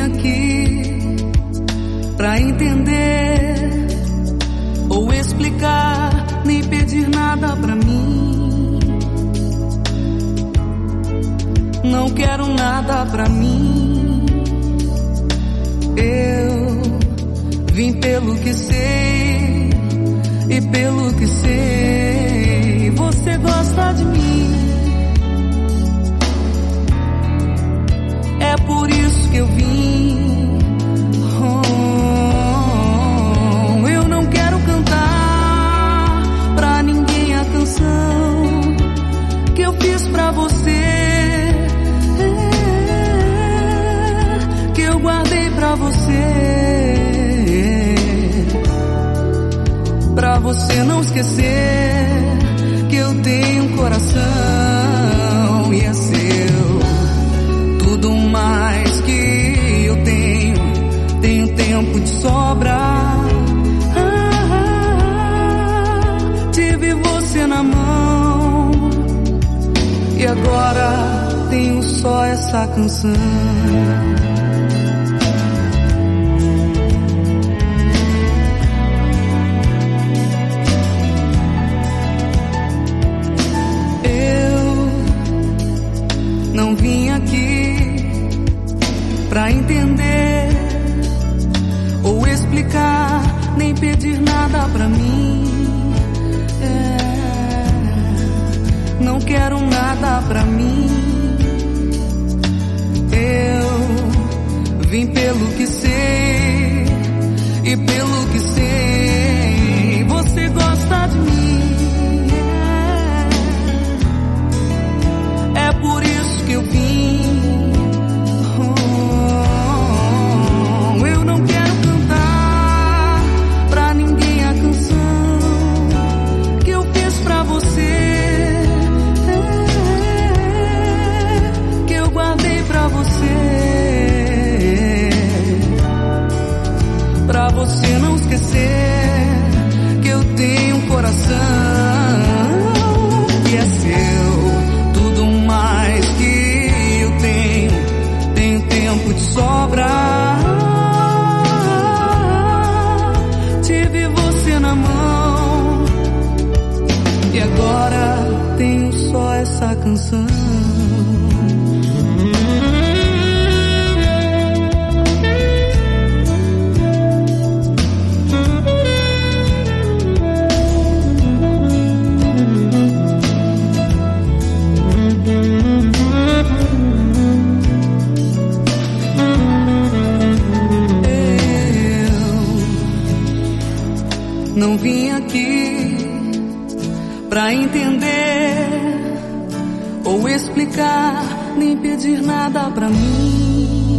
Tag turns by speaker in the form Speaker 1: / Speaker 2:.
Speaker 1: aqui pra entender ou explicar, nem pedir nada pra mim. Não quero nada pra mim. Eu vim pelo que sei e pelo que sei, você gosta de mim. É por isso que eu vim. Eu não quero cantar pra ninguém a canção que eu fiz pra você, que eu guardei pra você não esquecer que eu tenho um coração e é seu. Tudo mais que eu tenho tempo de sobra. Tive você na mão e agora tenho só essa canção. Não vim aqui pra entender ou explicar, nem pedir nada pra mim. Não quero nada pra mim. Eu vim pelo que sei e pelo que sei, você gosta de mim. É por isso que eu vim. Eu não quero cantar pra ninguém a canção que eu fiz pra você, que eu guardei pra você não esquecer que eu tenho um coração que é seu. Tudo mais que eu tenho tempo de sobra. Tive você na mão e agora tenho só essa canção. Não vim aqui pra entender ou explicar, nem pedir nada pra mim.